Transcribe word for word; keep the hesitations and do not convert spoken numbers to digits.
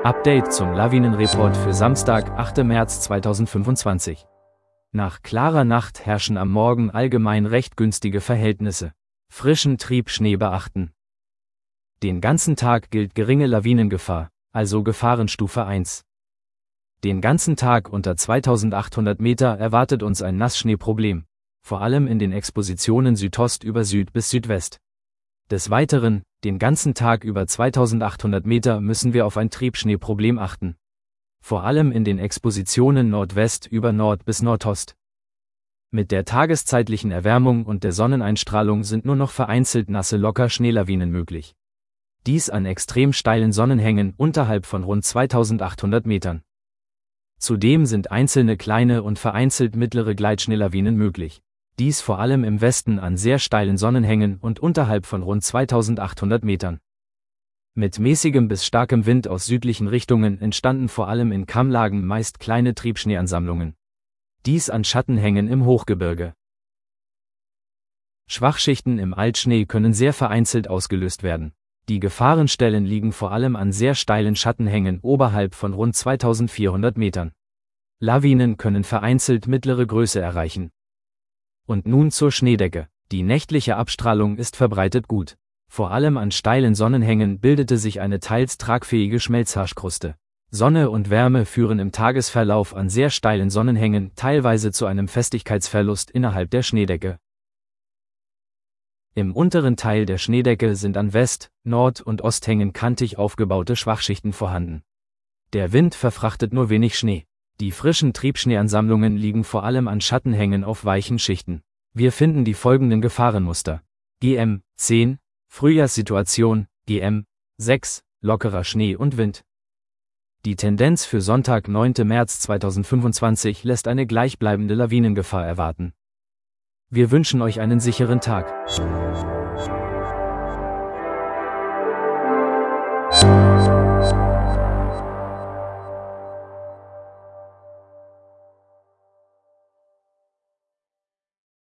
Update zum Lawinenreport für Samstag, achten März zweitausendfünfundzwanzig. Nach klarer Nacht herrschen am Morgen allgemein recht günstige Verhältnisse. Frischen Triebschnee beachten. Den ganzen Tag gilt geringe Lawinengefahr, also Gefahrenstufe eins. Den ganzen Tag unter zweitausendachthundert Meter erwartet uns ein Nassschneeproblem, vor allem in den Expositionen Südost über Süd bis Südwest. Des Weiteren, den ganzen Tag über zweitausendachthundert Meter müssen wir auf ein Triebschneeproblem achten. Vor allem in den Expositionen Nordwest über Nord bis Nordost. Mit der tageszeitlichen Erwärmung und der Sonneneinstrahlung sind nur noch vereinzelt nasse Locker-Schneelawinen möglich. Dies an extrem steilen Sonnenhängen unterhalb von rund zweitausendachthundert Metern. Zudem sind einzelne kleine und vereinzelt mittlere Gleitschneelawinen möglich. Dies vor allem im Westen an sehr steilen Sonnenhängen und unterhalb von rund zweitausendachthundert Metern. Mit mäßigem bis starkem Wind aus südlichen Richtungen entstanden vor allem in Kammlagen meist kleine Triebschneeansammlungen. Dies an Schattenhängen im Hochgebirge. Schwachschichten im Altschnee können sehr vereinzelt ausgelöst werden. Die Gefahrenstellen liegen vor allem an sehr steilen Schattenhängen oberhalb von rund zweitausendvierhundert Metern. Lawinen können vereinzelt mittlere Größe erreichen. Und nun zur Schneedecke. Die nächtliche Abstrahlung ist verbreitet gut. Vor allem an steilen Sonnenhängen bildete sich eine teils tragfähige Schmelzhaarkruste. Sonne und Wärme führen im Tagesverlauf an sehr steilen Sonnenhängen teilweise zu einem Festigkeitsverlust innerhalb der Schneedecke. Im unteren Teil der Schneedecke sind an West-, Nord- und Osthängen kantig aufgebaute Schwachschichten vorhanden. Der Wind verfrachtet nur wenig Schnee. Die frischen Triebschneeansammlungen liegen vor allem an Schattenhängen auf weichen Schichten. Wir finden die folgenden Gefahrenmuster. G M zehn, Frühjahrssituation, G M sechs, lockerer Schnee und Wind. Die Tendenz für Sonntag, neunten März zweitausendfünfundzwanzig lässt eine gleichbleibende Lawinengefahr erwarten. Wir wünschen euch einen sicheren Tag.